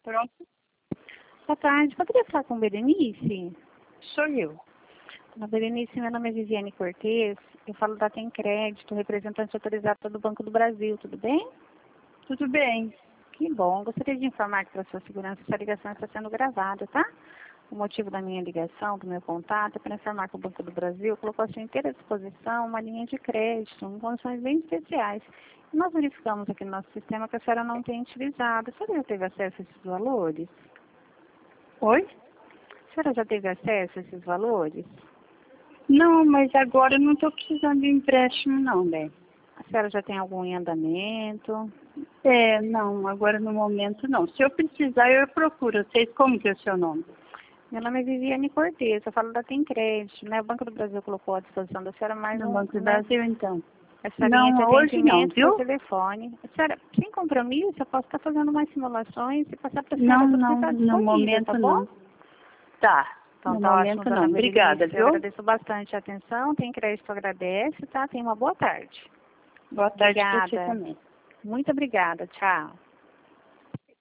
Pronto, Boa tarde, poderia falar com Berenice? sou eu. Dona Berenice, meu nome é Viviane Cortez, eu falo da Tem Crédito, representante autorizada do Banco do Brasil, tudo bem? Tudo bem? Que bom, gostaria de informar que para sua segurança essa ligação está sendo gravada, tá? O motivo da minha ligação, do meu contato, é para informar que o Banco do Brasil colocou à sua inteira disposição uma linha de crédito, com condições bem especiais. E nós verificamos aqui no nosso sistema que a senhora não tem utilizado. A senhora já teve acesso a esses valores? Oi? A senhora já teve acesso a esses valores? Não, mas agora eu não estou precisando de empréstimo não, né? A senhora já tem algum em andamento? Não, agora no momento não. Se eu precisar, eu procuro. Vocês, como que é o seu nome? Meu nome é Viviane Cortez, eu falo da Tem Crédito, né? O Banco do Brasil colocou à disposição da senhora mais No Banco do Brasil, então. essa linha de Não, hoje não, atendimento viu? por telefone. A senhora, sem compromisso, eu posso estar fazendo mais simulações e passar para a senhora tudo que está No disponível, momento tá bom? não. Tá, Então no tá ótimo, momento dona não. Berenice. Obrigada, Eu viu? agradeço bastante a atenção, Tem Crédito agradece, tá? Tenha uma boa tarde. Boa tarde para você Obrigada. também. Muito obrigada. Tchau.